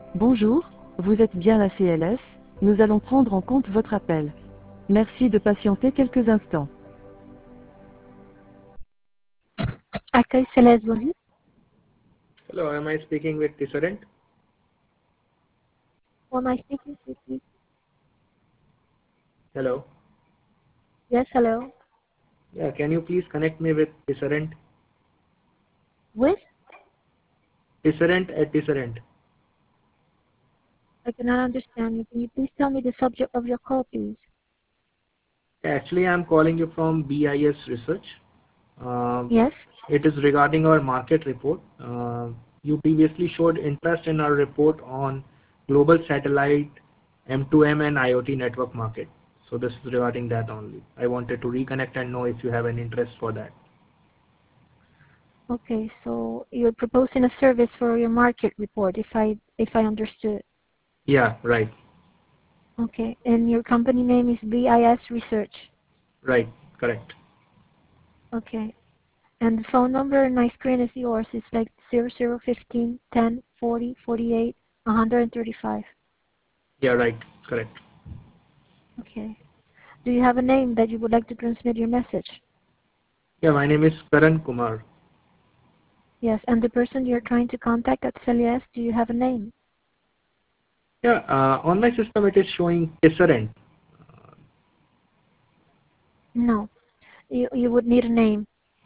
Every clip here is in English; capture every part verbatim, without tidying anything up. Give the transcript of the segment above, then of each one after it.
Bonjour, vous êtes bien la C L S, nous allons prendre en compte votre appel. Merci de patienter quelques instants. Accueil Céleste, bonjour. Hello, am I speaking with Tisserent? Who am I speaking to, please? Hello. Yes, hello. Yeah, can you please connect me with Tisserent? With? Tisserent at Tisserent. I cannot understand you. Can you please tell me the subject of your call, please? Actually, I'm calling you from B I S Research. Um, Yes? it is regarding our market report. Uh, you previously showed interest in our report on global satellite M two M and IoT network market. So this is regarding that only. I wanted to reconnect and know if you have an interest for that. Okay, so you're proposing a service for your market report, if I if I understood. Yeah, right. Okay, and your company name is B I S Research. Right, correct. Okay, and the phone number on my screen is yours. It's like zero zero fifteen ten forty forty-eight one hundred thirty-five. Yeah, right, correct. Okay. Do you have a name that you would like to transmit your message? Yeah, my name is Karan Kumar. Yes, and the person you're trying to contact at Celias, do you have a name? Yeah, uh, on my system it is showing Tisserent. No. You, you would need a name.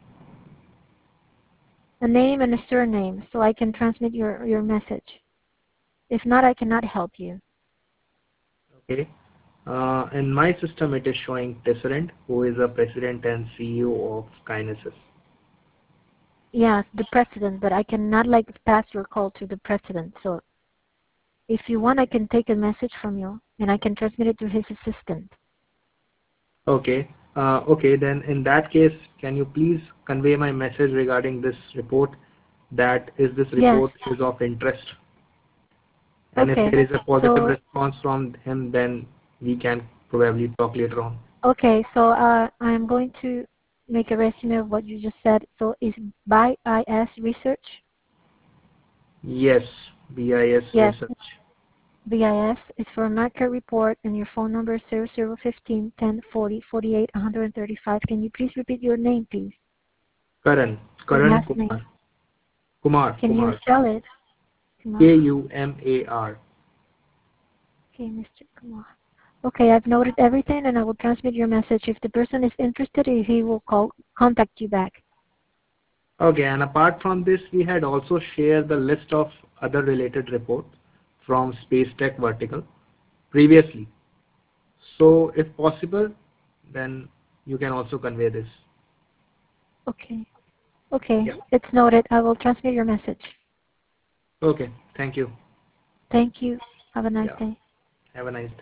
A name and a surname so I can transmit your, your message. If not, I cannot help you. Okay. Uh, in my system it is showing Tisserent, who is the president and C E O of Kinesis. Yes, the president, but I cannot like pass your call to the president. So if you want, I can take a message from you and I can transmit it to his assistant. Okay. Uh, okay, then in that case, can you please convey my message regarding this report, that is this Yes. report is of interest? And if Okay. there is a positive So, response from him, then we can probably talk later on. okay, so uh, I'm going to make a resume of what you just said. So is B I S Research? Yes, B I S Yes. Research. B I S is for a market report and your phone number is zero zero one five ten forty forty-eight one hundred thirty-five. Can you please repeat your name, please? Karan, Your Karan last Kumar. name. Kumar, Can you Kumar. spell it? Kumar. K U M A R. Okay, Mister Kumar. Okay, I've noted everything and I will transmit your message. If the person is interested, he will call, contact you back. Okay, and apart from this, we had also shared the list of other related reports from Space Tech Vertical previously. So if possible, then you can also convey this. Okay. Okay, Yeah. it's noted. I will transmit your message. Okay, thank you. Thank you. Have a nice Yeah, day. have a nice day.